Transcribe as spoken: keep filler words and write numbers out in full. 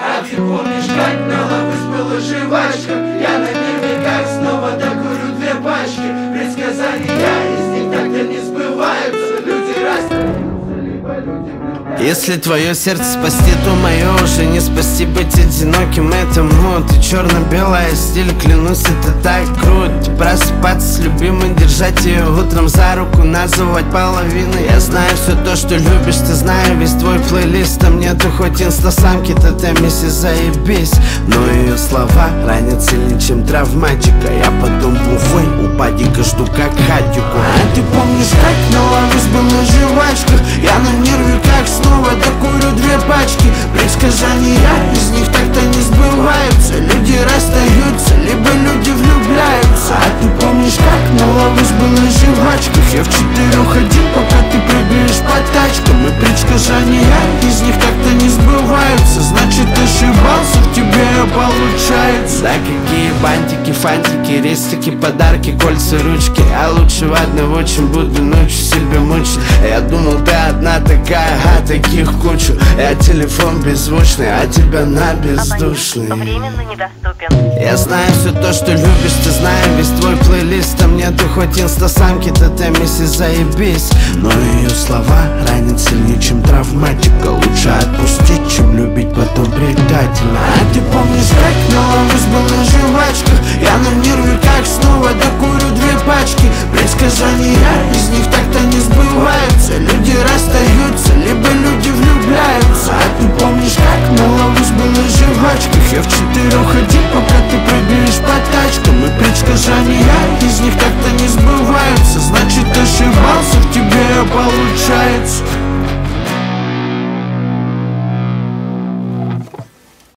А ты помнишь, как на лавусь была жвачка? Я на нерве, как снова докурю две пачки. Предсказания из них так-то не сбываются. Люди расстаются, либо люди влюбляются. Если твое сердце спасти, то мое уже не спасти. Быть одиноким — это мод. И черно-белая стиль, клянусь, это так круто. Просыпаться с любимой, держать ее утром за руку, называть половиной. Я знаю все то, что любишь, ты знаю весь твой плейлист. Там нету хоть инстасамки, тотемиси, заебись. Но ее слова ранят сильнее, чем травматика. Я потом бухой у падика жду как хатику. А ты помнишь, как на лавусь была жвачка? Я на нерве, как снова докурю две пачки. Предсказания из них так-то не сбываются. Люди расстаются, либо люди влюбляются. А ты помнишь, как на лавусь была жвачка? Я в четырех один, пока ты прыгаешь по тачкам. И предсказания из них так-то не сбываются. Значит, ошибался, в тебе получается. Да какие бантики, фантики, рестики, подарки, кольца, ручки. А лучше в одного, чем буду ночью себя мучить. Я думал, ты одна такая, а таких кучу. Я телефон беззвучный, а тебя на бездушный. Временно недоступен. Я знаю все то, что любишь, ты знаю весь твой плейлист. Там нету хоть инстасамки, тотемиси, заебись. Но ее слова ранят сильнее, чем травматика. Лучше отпустить, чем любить потом предательно. А ты помнишь, как на лавусь была жвачка? Я на нерве, как снова докурю две пачки. Предсказания из них так-то не сбываются. Люди расстаются, либо люди влюбляются. А ты помнишь, как на лавусь была жвачка? Я в четырех один, пока ты прыгаешь по тачкам. И предсказания из них так-то не сбываются. Значит, ошибался, в тебе я получил.